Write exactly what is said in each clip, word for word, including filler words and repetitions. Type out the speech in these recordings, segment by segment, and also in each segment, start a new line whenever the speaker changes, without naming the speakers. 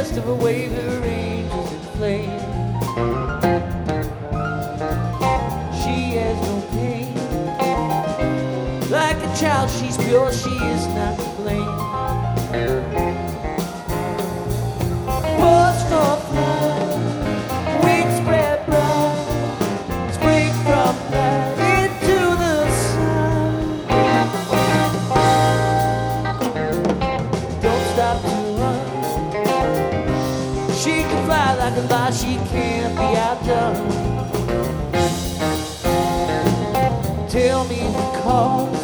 rest of her wave her angels in flame. She has no pain. Like a child, she's pure, she is not to blame. Post or fly, wings spread bright, spring from night into the sun. Don't stop to run. She can fly like a lie, she can't be outdone. Tell me the cause,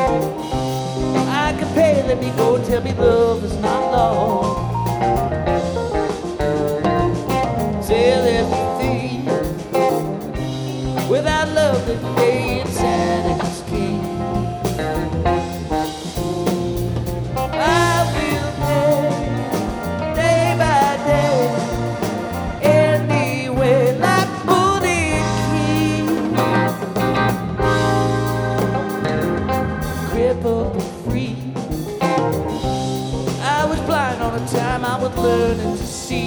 I can pay, let me go. Tell me love is not lost. Tell everything, without love that lay inside of his king. I will pay, day by day, anyway, like Moody King. Crippled but free, I was blind all the time, I was learning to see.